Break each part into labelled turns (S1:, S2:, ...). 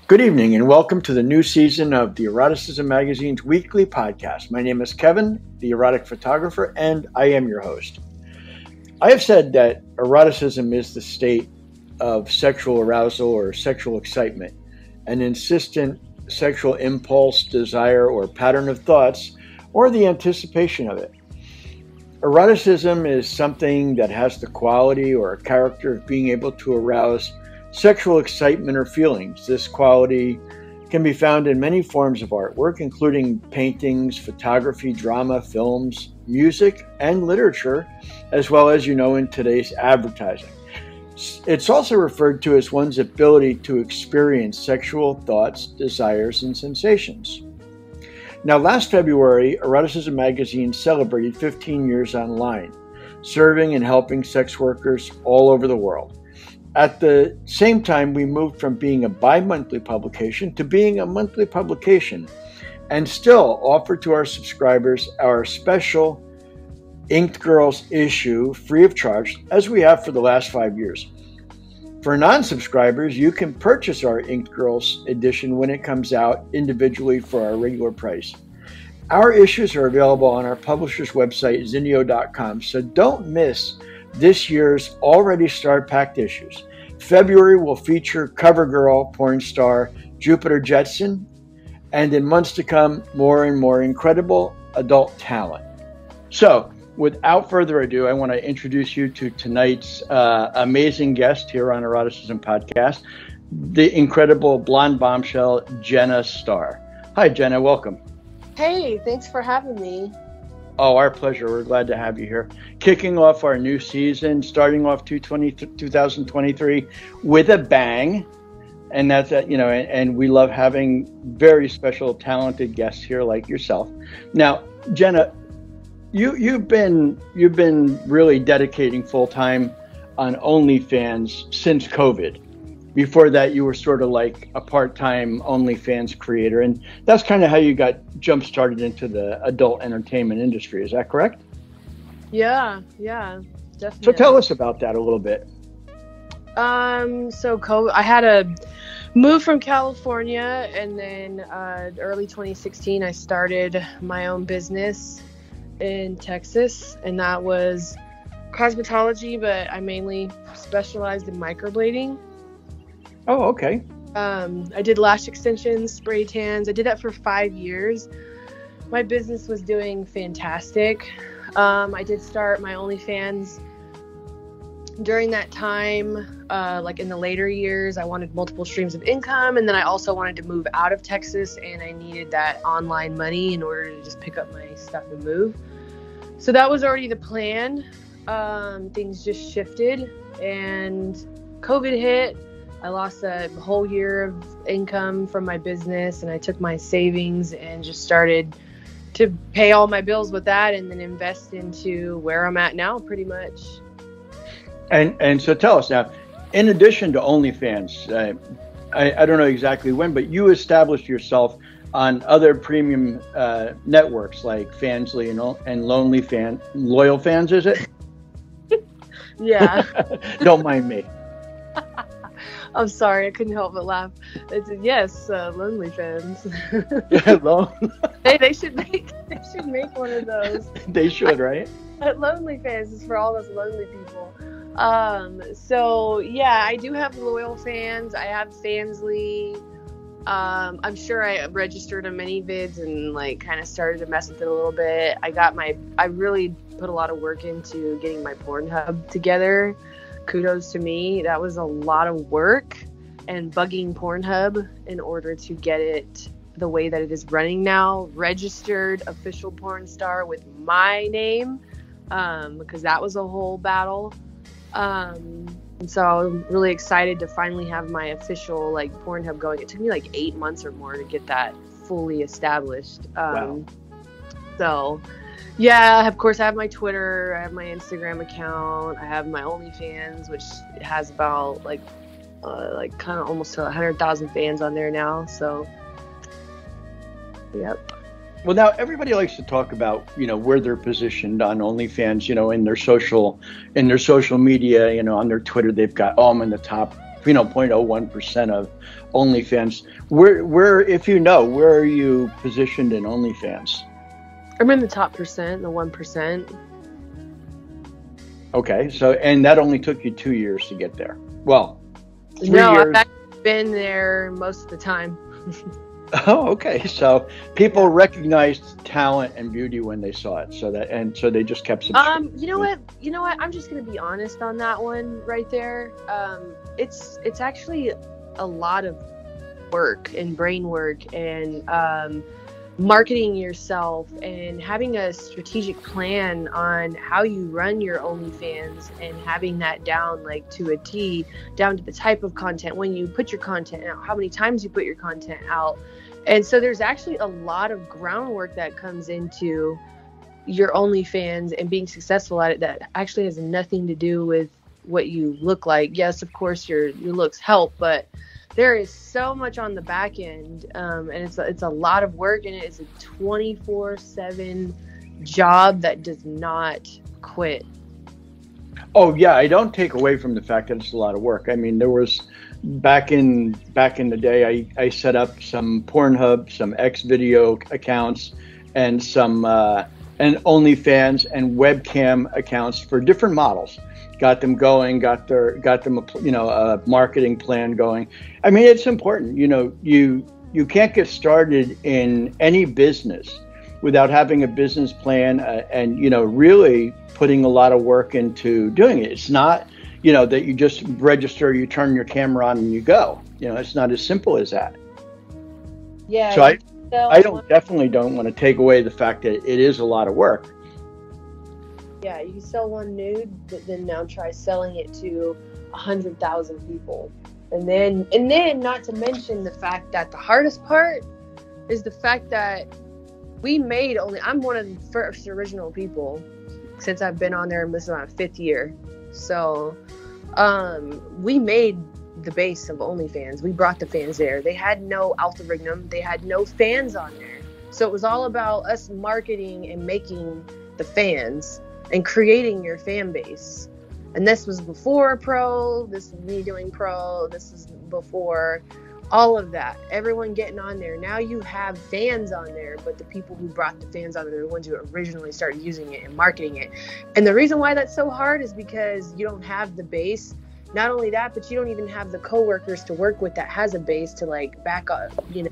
S1: Good evening and welcome to the new season of the Eroticism Magazine's weekly podcast. My name is Kevin, the erotic photographer, and I am your host. I have said that eroticism is the state of sexual arousal or sexual excitement, an insistent sexual impulse, desire, or pattern of thoughts, or the anticipation of it. Eroticism is something that has the quality or character of being able to arouse sexual excitement or feelings. This quality can be found in many forms of artwork, including paintings, photography, drama, films, music, and literature, as well as, in today's advertising. It's also referred to as one's ability to experience sexual thoughts, desires, and sensations. Now, last February, Eroticism Magazine celebrated 15 years online, serving and helping sex workers all over the world. At the same time, we moved from being a bi-monthly publication to being a monthly publication and still offer to our subscribers our special Inked Girls issue free of charge, as we have for the last 5 years. For non-subscribers, you can purchase our Inked Girls edition when it comes out individually for our regular price. Our issues are available on our publisher's website, Zinio.com, so don't miss this year's already star-packed issues. February will feature cover girl, porn star Jupiter Jetson, and in months to come, more and more incredible adult talent. So, without further ado, I want to introduce you to tonight's amazing guest here on Eroticism Podcast, the incredible blonde bombshell, Jenna Starr. Hi, Jenna. Welcome.
S2: Hey, thanks for having me.
S1: Oh, our pleasure. We're glad to have you here. Kicking off our new season, starting off 2023 with a bang. And that's, and we love having very special, talented guests here like yourself. Now, Jenna, you've been really dedicating full time on OnlyFans since COVID. Before that, you were sort of like a part-time OnlyFans creator, and that's kind of how you got jump-started into the adult entertainment industry. Is that correct?
S2: Yeah, definitely.
S1: So tell us about that a little bit.
S2: So COVID, I had to move from California, and then early 2016, I started my own business in Texas, and that was cosmetology, but I mainly specialized in microblading.
S1: Oh, okay.
S2: I did lash extensions, spray tans. I did that for 5 years. My business was doing fantastic. I did start my OnlyFans during that time. Like in the later years, I wanted multiple streams of income, and then I also wanted to move out of Texas, and I needed that online money in order to just pick up my stuff and move. So that was already the plan. Things just shifted, and COVID hit. I lost a whole year of income from my business, and I took my savings and just started to pay all my bills with that, and then invest into where I'm at now, pretty much.
S1: And so tell us now, in addition to OnlyFans, I don't know exactly when, but you established yourself on other premium networks like Fansly and Loyal Fans, is it?
S2: Yeah.
S1: Don't mind me.
S2: I'm sorry, I couldn't help but laugh. Yes, Lonely Fans. They should make one of those.
S1: They should, right?
S2: Lonely Fans is for all those lonely people. So yeah, I do have Loyal Fans. I have Fansly. I'm sure I registered on many vids and kind of started to mess with it a little bit. I really put a lot of work into getting my Pornhub together. Kudos to me. That was a lot of work and bugging Pornhub in order to get it the way that it is running now. Registered official porn star with my name, because that was a whole battle. And so I'm really excited to finally have my official Pornhub going. It took me 8 months or more to get that fully established.
S1: Wow.
S2: So yeah, of course I have my Twitter, I have my Instagram account, I have my OnlyFans, which has about kind of almost 100,000 fans on there now. So yep.
S1: Well, now everybody likes to talk about, where they're positioned on OnlyFans, in their social media, on their Twitter, they've got, I'm in the top 0.01% of OnlyFans. Where, if you know, where are you positioned in OnlyFans?
S2: I'm in the top percent, the 1%.
S1: Okay, so, and that only took you 2 years to get there. Well, 3
S2: No,
S1: years.
S2: I've actually been there most of the time.
S1: Oh, okay. So people recognized talent and beauty when they saw it. So they just kept subscribing.
S2: You know what? I'm just gonna be honest on that one right there. It's actually a lot of work and brain work and marketing yourself and having a strategic plan on how you run your OnlyFans and having that down like to a T, down to the type of content, when you put your content out, how many times you put your content out. And so there's actually a lot of groundwork that comes into your OnlyFans and being successful at it that actually has nothing to do with what you look like. Yes, of course your looks help, but there is so much on the back end, and it's a lot of work, and it is a 24/7 job that does not quit.
S1: Oh yeah, I don't take away from the fact that it's a lot of work. I mean, there was back in the day, I set up some Pornhub, some Xvideo accounts, and some and OnlyFans and webcam accounts for different models. Got them going, got them a marketing plan going. I mean, it's important. You can't get started in any business without having a business plan and really putting a lot of work into doing it. It's not that you just register, you turn your camera on and you go. It's not as simple as that.
S2: Yeah.
S1: So I definitely don't want to take away the fact that it is a lot of work.
S2: Yeah, you can sell one nude, but then now try selling it to 100,000 people. And then not to mention the fact that the hardest part is the fact that I'm one of the first original people since I've been on there, and this is my 5th year. So we made the base of OnlyFans. We brought the fans there. They had no algorithm. They had no fans on there. So it was all about us marketing and making the fans and creating your fan base. And this was before pro, this is me doing pro, this is before all of that. Everyone getting on there. Now you have fans on there, but the people who brought the fans on there are the ones who originally started using it and marketing it. And the reason why that's so hard is because you don't have the base. Not only that, but you don't even have the coworkers to work with that has a base to like back up,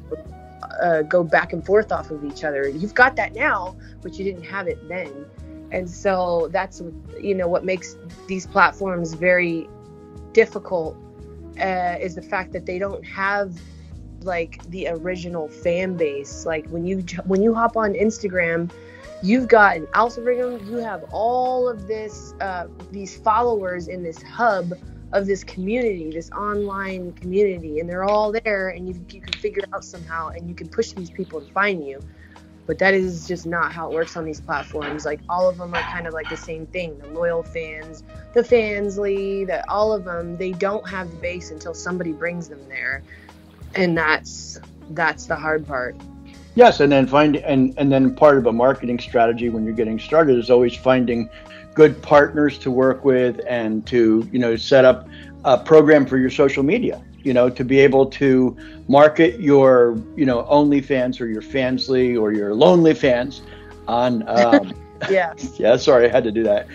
S2: go back and forth off of each other. You've got that now, but you didn't have it then. And so that's, what makes these platforms very difficult is the fact that they don't have like the original fan base. Like when you hop on Instagram, you've got an algorithm, you have all of this, these followers in this hub of this community, this online community, and they're all there, and you can figure it out somehow, and you can push these people to find you. But that is just not how it works on these platforms. Like all of them are kind of like the same thing. The loyal fans, the Fansly, all of them, they don't have the base until somebody brings them there. And that's the hard part.
S1: Yes, and then and then part of a marketing strategy when you're getting started is always finding good partners to work with and to, set up a program for your social media. To be able to market your, OnlyFans or your Fansly or your Lonely Fans on, yeah, sorry, I had to do that,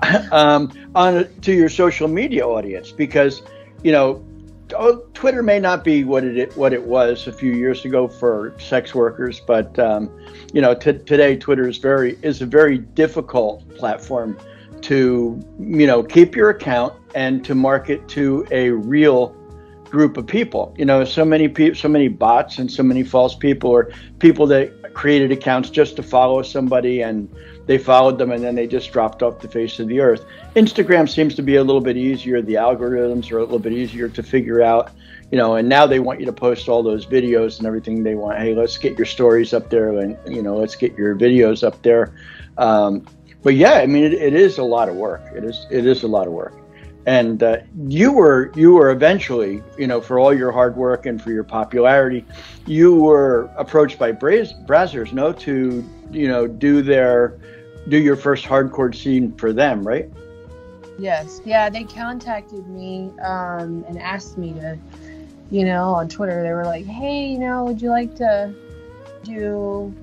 S1: to your social media audience, because, Twitter may not be what it was a few years ago for sex workers, but, today Twitter is a very difficult platform to, keep your account and to market to a real group of people. So many bots and so many false people, or people that created accounts just to follow somebody and they followed them and then they just dropped off the face of the earth. Instagram seems to be a little bit easier. The algorithms are a little bit easier to figure out, and now they want you to post all those videos and everything. They want, hey, let's get your stories up there and, let's get your videos up there. But yeah, I mean, it is a lot of work. It is a lot of work. And you were eventually, for all your hard work and for your popularity, you were approached by Brazzers, to, do your first hardcore scene for them, right?
S2: Yes. Yeah, they contacted me and asked me to, on Twitter. They were like, "Hey, would you like to do,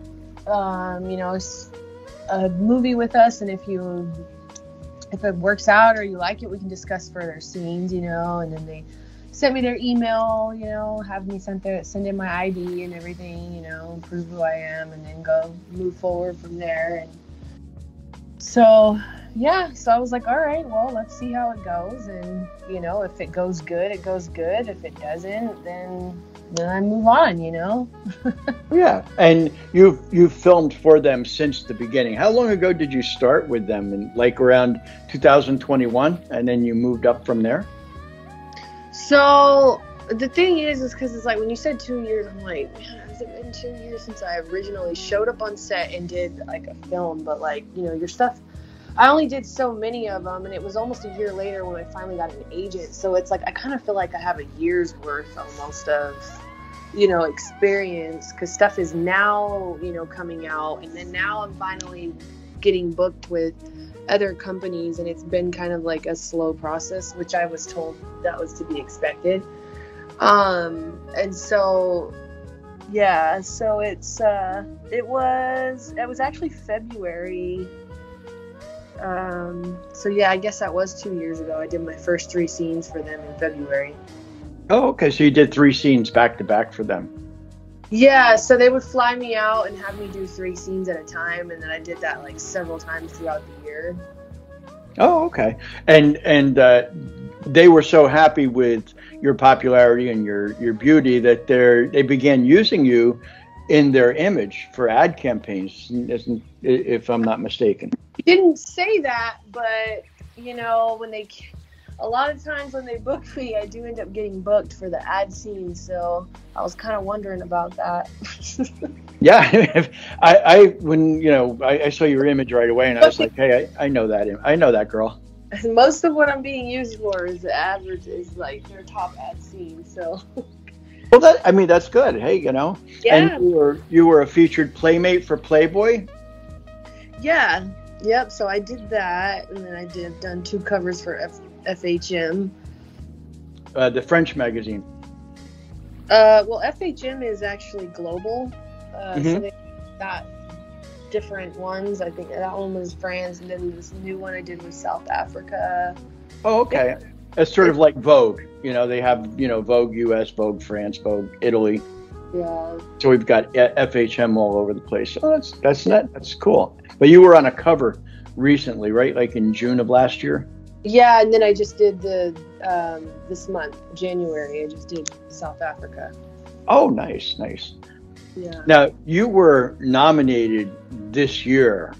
S2: a movie with us? And if it works out or you like it, we can discuss further scenes, And then they sent me their email, have me send in my ID and everything, prove who I am, and then move forward from there. And so, yeah, so I was like, all right, well, let's see how it goes. And, if it goes good, it goes good. If it doesn't, then I move on,
S1: Yeah, and you've filmed for them since the beginning. How long ago did you start with them? In like around 2021, and then you moved up from there?
S2: So the thing is because it's like when you said 2 years, I'm like, man, has it been 2 years since I originally showed up on set and did like a film? But like, your stuff, I only did so many of them, and it was almost a year later when I finally got an agent. So it's like I kind of feel like I have a year's worth almost of, experience, because stuff is now, coming out, and then now I'm finally getting booked with other companies, and it's been kind of like a slow process, which I was told that was to be expected. And so, yeah, so it was actually February. So yeah, I guess that was 2 years ago. I did my first 3 scenes for them in February.
S1: Oh, okay. So you did 3 scenes back to back for them.
S2: Yeah, so they would fly me out and have me do 3 scenes at a time, and then I did that like several times throughout the year.
S1: Oh, okay. And they were so happy with your popularity and your beauty that they began using you in their image for ad campaigns, if I'm not mistaken.
S2: You didn't say that, but a lot of times when they book me, I do end up getting booked for the ad scene. So I was kind of wondering about that.
S1: Yeah, I saw your image right away, and I was like, hey, I know that girl.
S2: Most of what I'm being used for is the average is like their top ad scene. So.
S1: Well, that's good. Hey,
S2: Yeah.
S1: And you were a featured playmate for Playboy.
S2: Yeah. Yep. So I did that, and then I done 2 covers for FHM.
S1: The French magazine.
S2: Well, FHM is actually global. So they got different ones. I think that one was France, and then this new one I did was South Africa.
S1: Oh, okay. It's sort of like Vogue. They have, Vogue US, Vogue France, Vogue Italy.
S2: Yeah.
S1: So we've got FHM all over the place. Oh, that's cool. But you were on a cover recently, right? Like in June of last year?
S2: Yeah, and then I just did this month, January, I just did South Africa.
S1: Oh, nice.
S2: Yeah.
S1: Now, you were nominated this year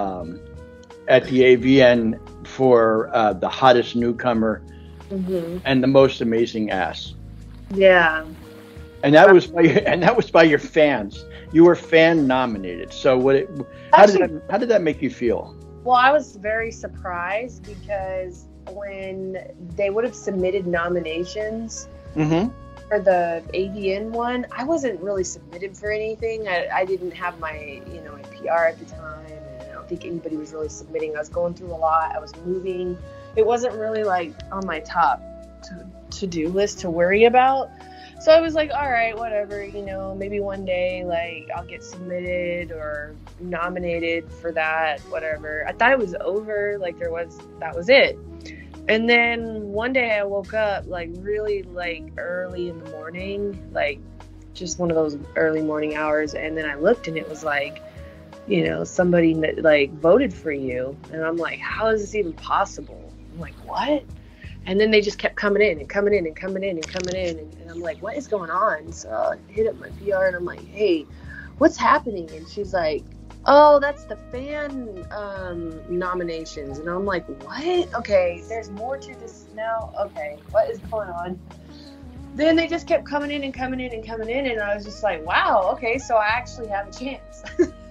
S1: at the AVN for the hottest newcomer and the most amazing ass.
S2: Yeah.
S1: And that was by your fans. You were fan nominated. So how did that make you feel?
S2: Well, I was very surprised because when they would have submitted nominations for the AVN one, I wasn't really submitted for anything. I didn't have my my PR at the time, and I don't think anybody was really submitting. I was going through a lot. I was moving. It wasn't really like on my top to-do list to worry about. So I was like, all right, whatever, maybe one day, like, I'll get submitted or nominated for that, whatever. I thought it was over, like, that was it. And then one day I woke up, like, really, like, early in the morning, like, just one of those early morning hours, and then I looked, and it was like, somebody that, like, voted for you. And I'm like, how is this even possible? I'm like, what? And then they just kept coming in and coming in and coming in and coming in. And I'm like, what is going on? So I hit up my PR and I'm like, hey, what's happening? And she's like, oh, that's the fan nominations. And I'm like, what? Okay, there's more to this now. Okay, what is going on? Then they just kept coming in and coming in and coming in. And I was just like, wow, okay, so I actually have a chance.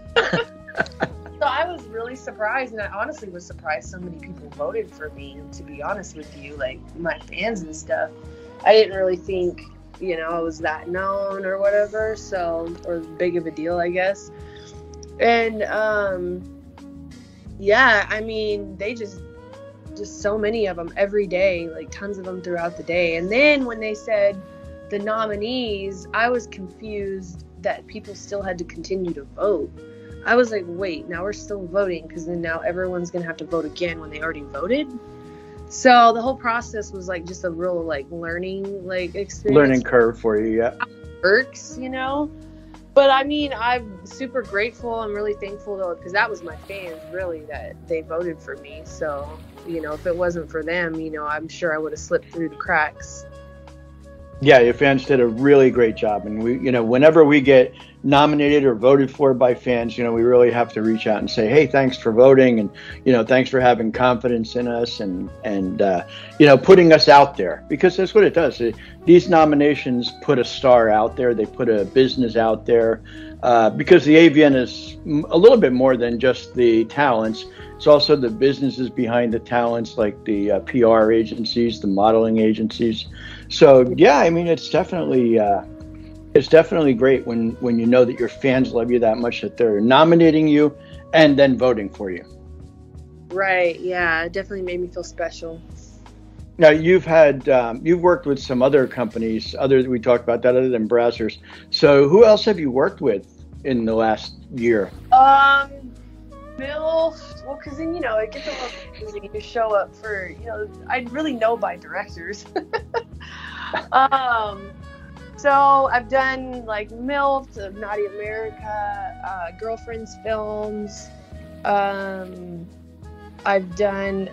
S2: So I was really surprised, and I honestly was surprised so many people voted for me, to be honest with you, like my fans and stuff. I didn't really think, I was that known or whatever, or big of a deal, I guess. And, yeah, I mean, they just just so many of them every day, like tons of them throughout the day. And then when they said the nominees, I was confused that people still had to continue to vote. I was like, wait, now we're still voting, because then now everyone's gonna have to vote again when they already voted. So the whole process was like just a real like learning like experience.
S1: Learning curve for you, yeah.
S2: Works, you know. But I mean, I'm super grateful. I'm really thankful though, because that was my fans really that they voted for me. So, you know, if it wasn't for them, you know, I'm sure I would have slipped through the cracks.
S1: Yeah, your fans did a really great job, and we, you know, whenever we get nominated or voted for by fans, you know, we really have to reach out and say, hey, thanks for voting, and you know, thanks for having confidence in us, and you know, putting us out there, because that's what it does. These nominations put a star out there, they put a business out there, because the AVN is a little bit more than just the talents. It's also the businesses behind the talents, like the PR agencies, the modeling agencies. So yeah, I mean, it's definitely great when you know that your fans love you that much that they're nominating you and then voting for you.
S2: Right. Yeah, it definitely made me feel special.
S1: Now you've worked with some other companies, we talked about that, other than Brazzers. So who else have you worked with in the last year?
S2: Well, because then, you know, it gets a little confusing. You show up for, you know, I really know by directors. So I've done like MILF, Naughty America, Girlfriends Films. I've done,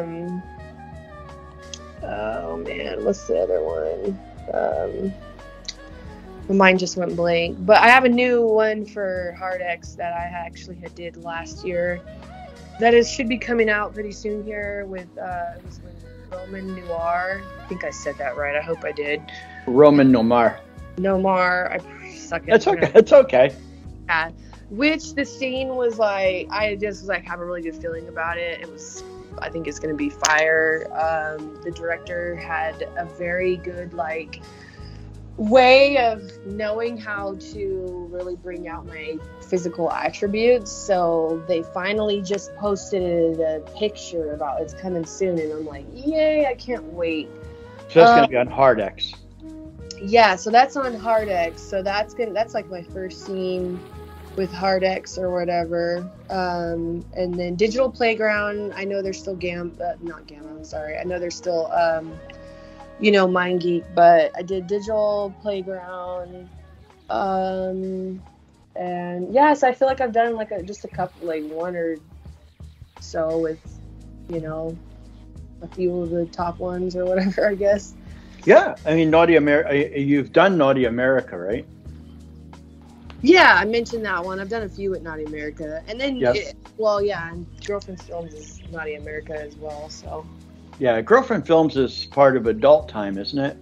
S2: oh man, what's the other one? My mind just went blank. But I have a new one for Hard X that I actually did last year. That should be coming out pretty soon here with, it was with Roman Noir. I think I said that right. I hope I did.
S1: Roman Nomar.
S2: Nomar. I suck at it.
S1: That's okay. It's okay.
S2: Yeah. Which the scene was like, I just was like, have a really good feeling about it. It was, I think it's going to be fire. The director had a very good, like, way of knowing how to really bring out my physical attributes. So they finally just posted a picture about it's coming soon, and I'm like, yay, I can't wait.
S1: So that's going to be on Hard X.
S2: Yeah, so that's on Hard X. So that's like my first scene with Hard X or whatever. And then Digital Playground, I know there's still not Gamma, I'm sorry. I know there's still you know, MindGeek, but I did Digital Playground. And yes, I feel like I've done like just a couple, like one or so with, you know, a few of the top ones or whatever, I guess.
S1: Yeah, I mean, Naughty America, you've done Naughty America, right?
S2: Yeah, I mentioned that one. I've done a few with Naughty America. And then,
S1: yes.
S2: And Girlfriend Films is Naughty America as well, so.
S1: Yeah, Girlfriend Films is part of Adult Time, isn't it?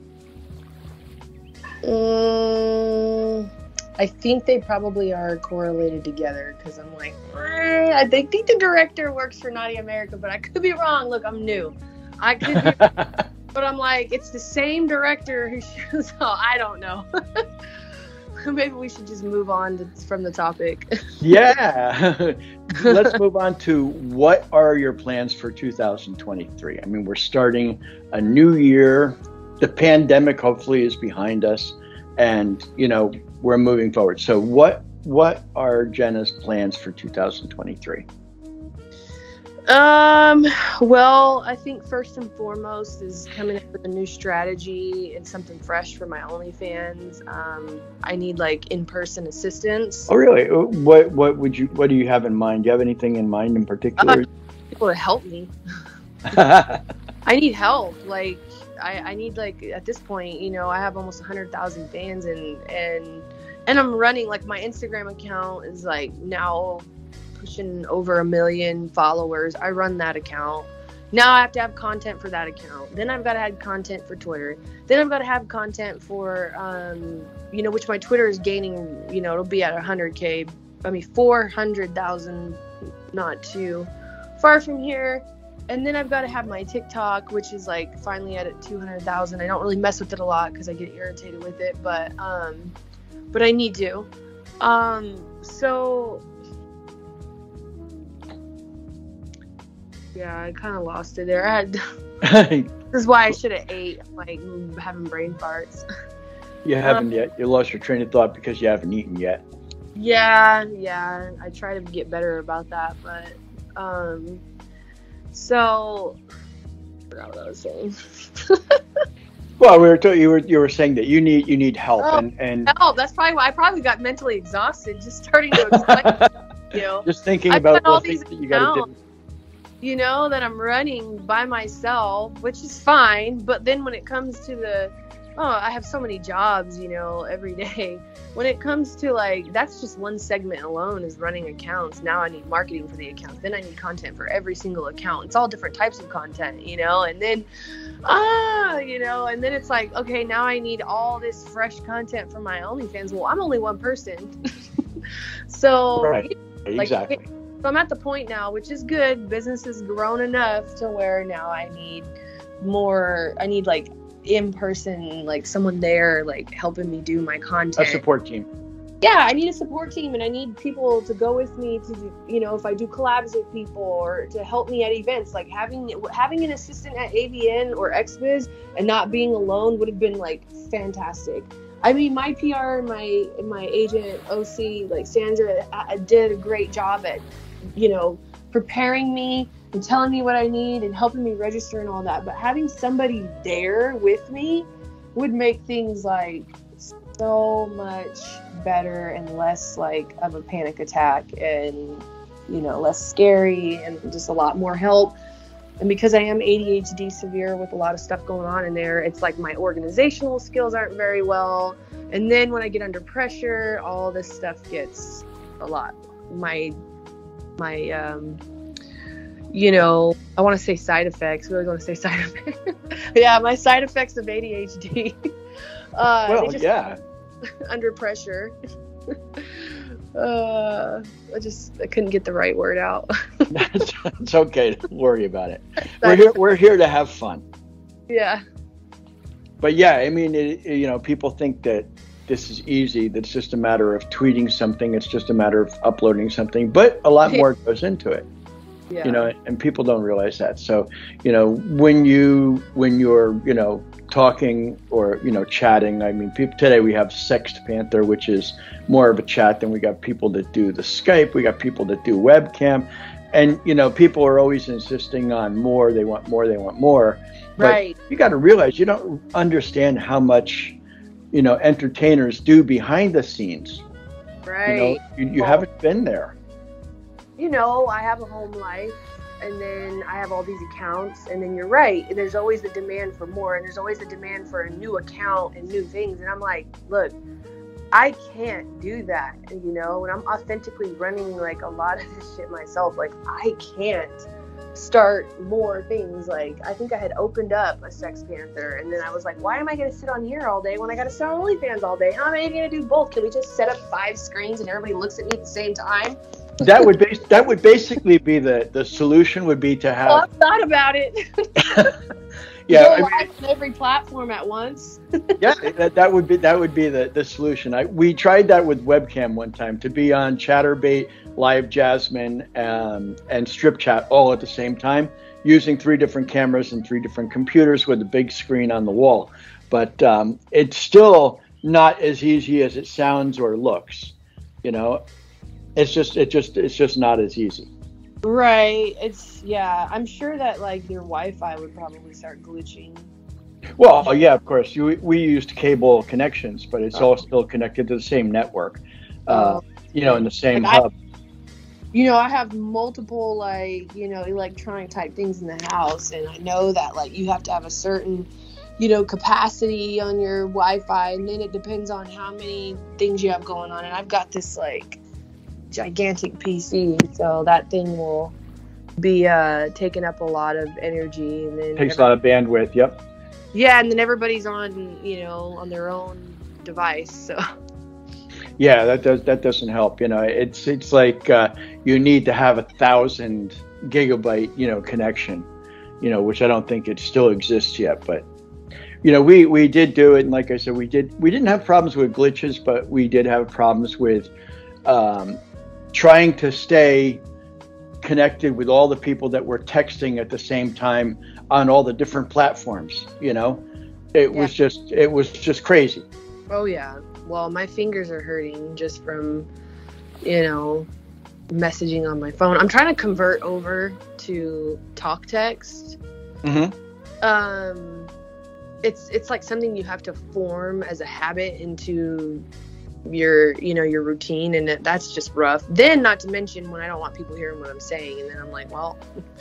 S2: I think they probably are correlated together, because I'm like, I think the director works for Naughty America, but I could be wrong. Look, I'm new. I could be but I'm like, it's the same director who shoots, so I don't know. Maybe we should just move on from the topic.
S1: Yeah. Let's move on to what are your plans for 2023? I mean, we're starting a new year. The pandemic hopefully is behind us, and, you know, we're moving forward. So what are Jenna's plans for 2023?
S2: Well, I think first and foremost is coming up with a new strategy and something fresh for my OnlyFans. I need like in-person assistance.
S1: Oh, really? What do you have in mind? Do you have anything in mind in particular?
S2: People to help me. I need help. Like, I need, like, at this point, you know, I have almost 100,000 fans, and I'm running, like, my Instagram account is like now pushing over 1 million followers. I run that account. Now I have to have content for that account. Then I've got to have content for Twitter. Then I've got to have content for, you know, which my Twitter is gaining, you know, it'll be at 100K. I mean, 400,000, not too far from here. And then I've got to have my TikTok, which is like finally at 200,000. I don't really mess with it a lot because I get irritated with it, but I need to. So Yeah, I kind of lost it there.
S1: You
S2: This is why I should have ate, like having brain farts.
S1: haven't yet. You lost your train of thought because you haven't eaten yet.
S2: Yeah. I try to get better about that, but so I forgot what I was saying.
S1: Well, you were saying that you need help and
S2: help. That's probably why I probably got mentally exhausted just starting to explain.
S1: Just thinking
S2: I've
S1: about
S2: got all
S1: the things
S2: these
S1: that you got to do.
S2: That I'm running by myself, which is fine. But then when it comes to I have so many jobs, every day. When it comes to that's just one segment alone is running accounts. Now I need marketing for the accounts. Then I need content for every single account. It's all different types of content, and then, and then it's like, okay, now I need all this fresh content for my OnlyFans. Well, I'm only one person. So,
S1: right. Exactly.
S2: So I'm at the point now, which is good. Business has grown enough to where now I need in person, someone there, helping me do my content.
S1: A support team.
S2: Yeah, I need a support team, and I need people to go with me to do, if I do collabs with people or to help me at events. Like having an assistant at AVN or XBiz and not being alone would have been fantastic. I mean, my PR, my agent, OC, Sandra, did a great job at, preparing me and telling me what I need and helping me register and all that. But having somebody there with me would make things so much better and less of a panic attack and, less scary and just a lot more help. And because I am ADHD severe with a lot of stuff going on in there, it's my organizational skills aren't very well. And then when I get under pressure, all this stuff gets a lot. I want to say side effects. Really want to say side effects. Yeah, my side effects of ADHD. Under pressure. I couldn't get the right word out.
S1: It's okay. Don't worry about it. We're here to have fun.
S2: Yeah.
S1: But yeah, I mean, people think that this is easy. That it's just a matter of tweeting something. It's just a matter of uploading something. But a lot more goes into it. Yeah. And people don't realize that. So, when you're, talking or, chatting, I mean, today we have Sext Panther, which is more of a chat. Then we got people that do the Skype. We got people that do webcam. And, people are always insisting on more. They want more. They want more. But
S2: right.
S1: You got to realize you don't understand how much, entertainers do behind the scenes.
S2: Right.
S1: You haven't been there.
S2: I have a home life, and then I have all these accounts, and then you're right. There's always the demand for more, and there's always the demand for a new account and new things. And I'm like, look, I can't do that, when I'm authentically running a lot of this shit myself. I can't start more things. I think I had opened up a Sext Panther, and then I was like, why am I going to sit on here all day when I got to sit on OnlyFans all day? How am I going to do both? Can we just set up 5 screens and everybody looks at me at the same time?
S1: That would basically be the solution would be to have.
S2: Well, I've thought about it.
S1: Yeah,
S2: live on every platform at once.
S1: Yeah, that would be the solution. We tried that with webcam one time, to be on Chatterbait, Live Jasmine, and Strip Chat all at the same time, using 3 different cameras and 3 different computers with a big screen on the wall. But it's still not as easy as it sounds or looks. It's just not as easy.
S2: Right. I'm sure that your Wi-Fi would probably start glitching.
S1: Well, yeah, of course. We used cable connections, but it's all still connected to the same network. In the same hub.
S2: I have multiple electronic type things in the house, and I know that you have to have a certain capacity on your Wi-Fi, and then it depends on how many things you have going on. And I've got this gigantic PC, so that thing will be taking up a lot of energy, and then
S1: takes a lot of bandwidth. Yep.
S2: Yeah, and then everybody's on on their own device, so.
S1: Yeah, that doesn't help. It's like you need to have 1,000 gigabyte connection, which I don't think it still exists yet. But we did do it, and like I said, we didn't have problems with glitches, but we did have problems with trying to stay connected with all the people that were texting at the same time on all the different platforms. It was just crazy.
S2: Oh yeah. Well, my fingers are hurting just from, messaging on my phone. I'm trying to convert over to talk text.
S1: Mm-hmm.
S2: It's like something you have to form as a habit into your routine, and that's just rough. Then, not to mention when I don't want people hearing what I'm saying, and then I'm like, well.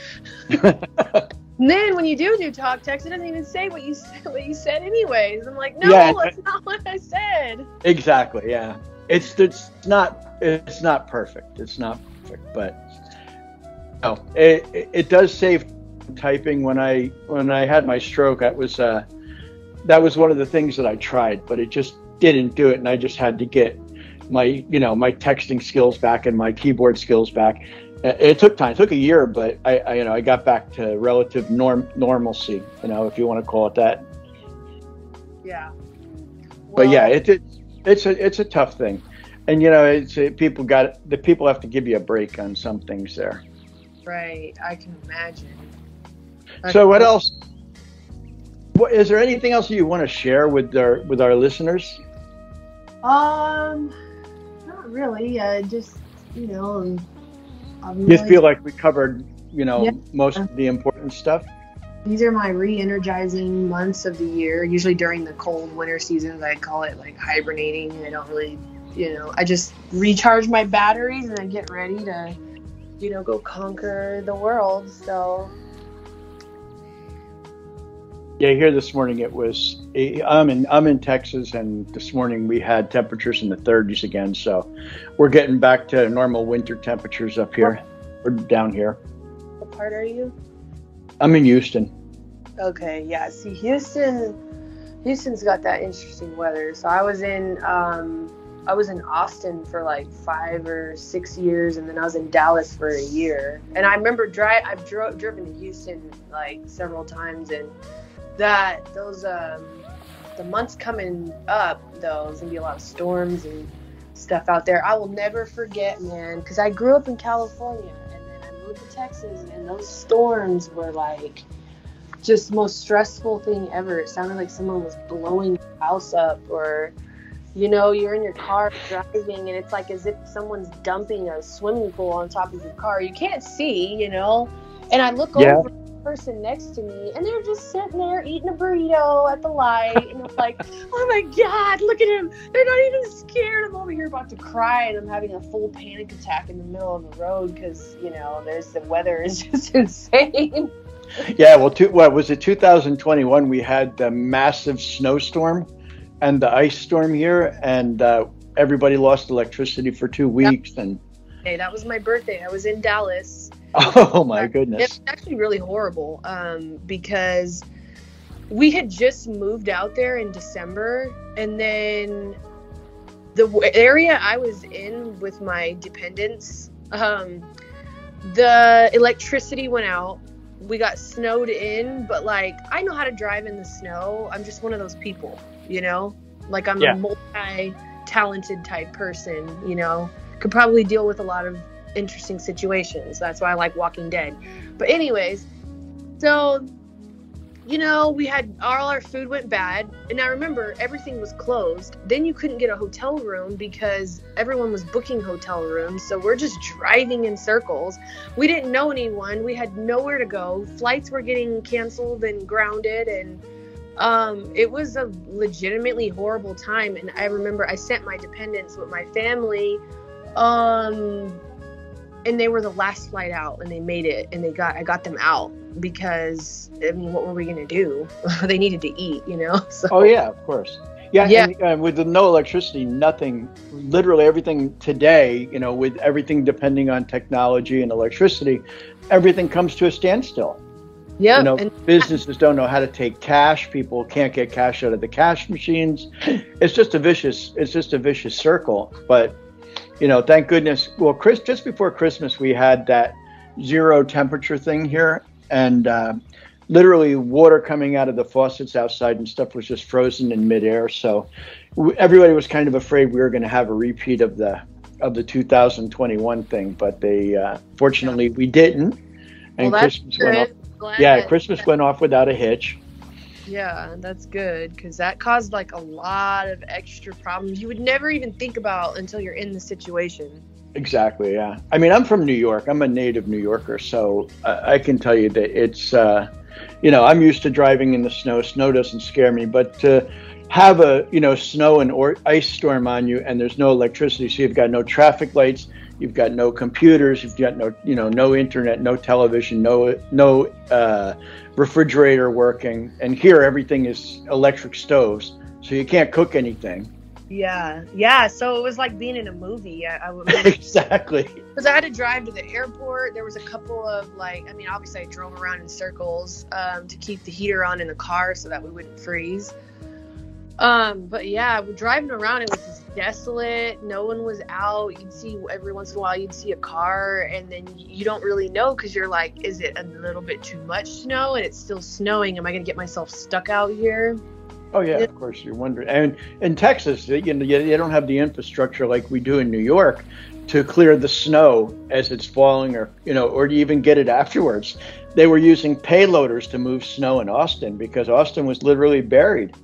S2: And then when you do talk text, it doesn't even say what you said anyways. I'm like, no, that's not what I said.
S1: Exactly. Yeah. It's not perfect. It's not perfect, but no, it does save typing. When I had my stroke, that was one of the things that I tried, but it just didn't do it, and I just had to get my texting skills back and my keyboard skills back. It took time. It took a year, but I got back to relative normalcy, if you want to call it that.
S2: Yeah.
S1: Well, but yeah, it's a tough thing, and people have to give you a break on some things there.
S2: Right, I can imagine.
S1: So what else? Is there anything else you want to share with our listeners?
S2: Not really. Just
S1: You feel like we covered, most of the important stuff?
S2: These are my re-energizing months of the year. Usually during the cold winter seasons, I call it like hibernating. I don't really, I just recharge my batteries and then get ready to, go conquer the world. So.
S1: Yeah, here this morning it was. I'm in Texas, and this morning we had temperatures in the 30s again. So we're getting back to normal winter temperatures up here, or down here.
S2: What part are you?
S1: I'm in Houston.
S2: Okay, yeah. See, Houston's got that interesting weather. So I was in Austin for like 5 or 6 years, and then I was in Dallas for a year. And I remember I've driven to Houston like several times, and the months coming up, though, there's gonna be a lot of storms and stuff out there. I will never forget, man, because I grew up in California, and then I moved to Texas, and those storms were like just the most stressful thing ever. It sounded like someone was blowing your house up, or you're in your car driving, and it's like as if someone's dumping a swimming pool on top of your car. You can't see, and I look over person next to me, and they're just sitting there eating a burrito at the light, and I'm like, oh my god, look at him, they're not even scared. I'm over here about to cry, and I'm having a full panic attack in the middle of the road because the weather is just insane.
S1: Yeah, well, what was it, 2021? We had the massive snowstorm and the ice storm here, and everybody lost electricity for 2 weeks. And
S2: hey, that was my birthday. I was in Dallas.
S1: Oh my goodness.
S2: It's actually really horrible because we had just moved out there in December, and then the area I was in with my dependents, the electricity went out. We got snowed in, but like I know how to drive in the snow. I'm just one of those people, like I'm a multi-talented type person, could probably deal with a lot of interesting situations. That's why I like Walking Dead. But anyways, so we had all our food went bad, and I remember everything was closed. Then you couldn't get a hotel room because everyone was booking hotel rooms, so we're just driving in circles. We didn't know anyone. We had nowhere to go. Flights were getting canceled and grounded, and it was a legitimately horrible time. And I remember I sent my dependents with my family, and they were the last flight out, and they made it, and I got them out because, what were we going to do? They needed to eat, So.
S1: Oh, yeah, of course. Yeah. And with no electricity, nothing, literally everything today, with everything depending on technology and electricity, everything comes to a standstill.
S2: Yeah.
S1: Businesses don't know how to take cash. People can't get cash out of the cash machines. It's just a vicious circle. But thank goodness. Well, just before Christmas, we had that 0 temperature thing here, and literally water coming out of the faucets outside and stuff was just frozen in midair. So everybody was kind of afraid we were going to have a repeat of the of the 2021 thing, but they fortunately we didn't. And
S2: well, that's
S1: Christmas
S2: good.
S1: went off. Christmas went off without a hitch.
S2: Yeah, that's good, because that caused like a lot of extra problems you would never even think about until you're in the situation.
S1: Exactly, yeah. I mean, I'm from New York. I'm a native New Yorker, so I can tell you that it's, I'm used to driving in the snow. Snow doesn't scare me, but to have a, snow and ice storm on you and there's no electricity, so you've got no traffic lights, you've got no computers, you've got no internet, no television, no refrigerator working, and here everything is electric stoves, so you can't cook anything.
S2: Yeah. So it was like being in a movie.
S1: Exactly.
S2: Because I had to drive to the airport. There was a couple of obviously I drove around in circles to keep the heater on in the car so that we wouldn't freeze. But yeah, driving around, it was just desolate. No one was out. You'd see every once in a while, you'd see a car, and then you don't really know because you're like, is it a little bit too much snow and it's still snowing? Am I going to get myself stuck out here?
S1: Oh, yeah, of course, you're wondering. And in Texas, you don't have the infrastructure like we do in New York to clear the snow as it's falling or to even get it afterwards. They were using payloaders to move snow in Austin because Austin was literally buried.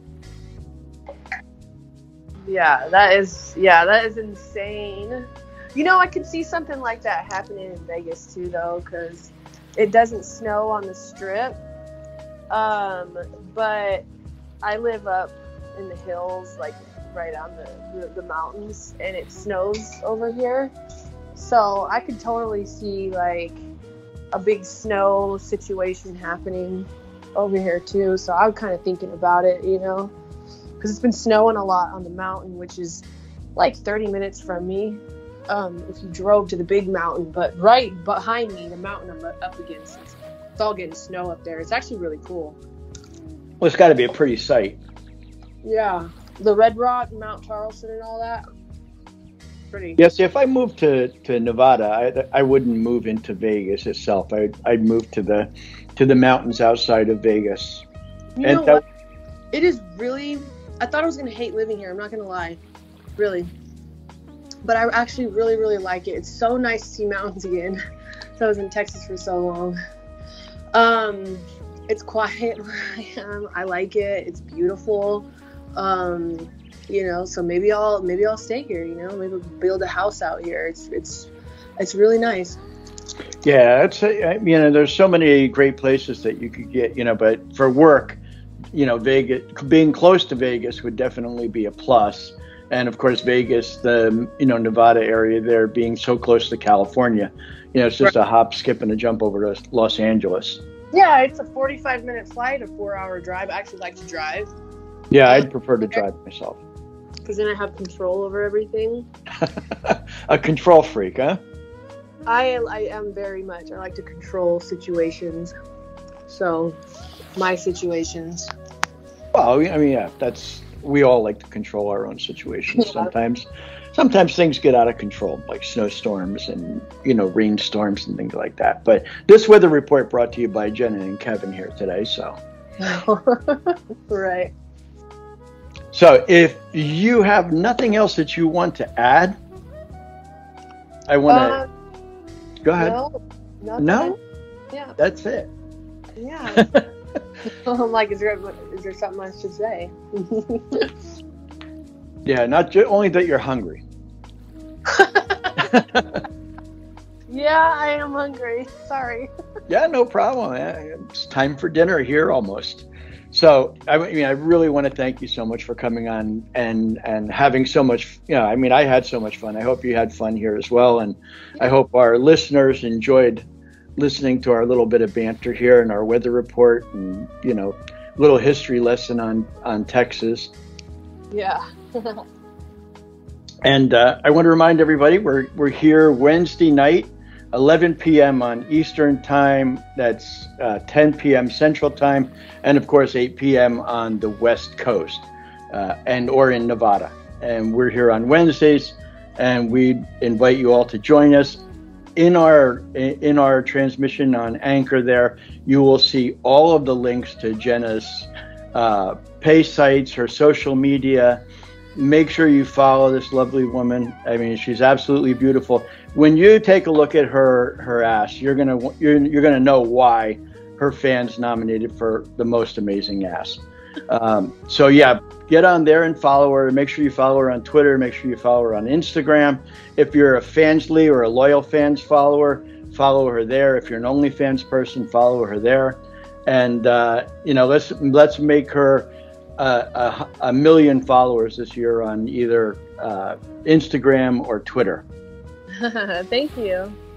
S2: Yeah, that is insane. I could see something like that happening in Vegas too, though, because it doesn't snow on the Strip. But I live up in the hills, like right on the mountains, and it snows over here. So I could totally see like a big snow situation happening over here too. So I'm kind of thinking about it, because it's been snowing a lot on the mountain, which is like 30 minutes from me. If you drove to the big mountain, but right behind me, the mountain I'm up against, it's all getting snow up there. It's actually really cool.
S1: Well, it's got to be a pretty sight.
S2: Yeah, the Red Rock, Mount Charleston, and all that. Pretty.
S1: Yes, if I moved to Nevada, I wouldn't move into Vegas itself. I'd move to the mountains outside of Vegas.
S2: You know what? It is really. I thought I was gonna hate living here. I'm not gonna lie, really. But I actually really, really like it. It's so nice to see mountains again. So I was in Texas for so long. It's quiet where I am. I like it. It's beautiful. So maybe I'll stay here, maybe build a house out here. It's really nice.
S1: Yeah, there's so many great places that you could get, but for work, Vegas, being close to Vegas would definitely be a plus. And of course, Vegas, the, Nevada area there being so close to California, it's just a hop, skip, and a jump over to Los Angeles.
S2: Yeah, it's a 45-minute flight, a 4-hour drive. I actually like to drive.
S1: Yeah, I'd prefer to drive myself.
S2: Because then I have control over everything.
S1: A control freak, huh?
S2: I am very much. I like to control situations. So, my situations.
S1: Well, yeah, we all like to control our own situations. Yeah. Sometimes things get out of control, like snowstorms and, rainstorms and things like that. But this weather report brought to you by Jenna and Kevin here today, so.
S2: Right.
S1: So if you have nothing else that you want to add, I want to go ahead. No?
S2: Yeah.
S1: That's it.
S2: Yeah. I'm like, is there something I should say?
S1: Yeah, only that you're hungry.
S2: Yeah, I am hungry. Sorry.
S1: Yeah, no problem. It's time for dinner here almost. So, I really want to thank you so much for coming on and having so much, I had so much fun. I hope you had fun here as well. And I hope our listeners enjoyed listening to our little bit of banter here and our weather report and, little history lesson on Texas.
S2: Yeah.
S1: And I want to remind everybody, we're here Wednesday night, 11 p.m. on Eastern Time. That's 10 p.m. Central Time, and of course 8 p.m. on the West Coast, or in Nevada. And we're here on Wednesdays, and we invite you all to join us. In our transmission on Anchor there, you will see all of the links to Jenna's pay sites, her social media, make sure you follow this lovely woman. I mean, she's absolutely beautiful. When you take a look at her ass, you're gonna know why her fans nominated for the most amazing ass. So yeah, get on there and follow her. Make sure you follow her on Twitter. Make sure you follow her on Instagram. If you're a Fansly or a Loyal Fans follower, follow her there. If you're an OnlyFans person, follow her there. And let's make her a million followers this year on either Instagram or Twitter.
S2: Thank you.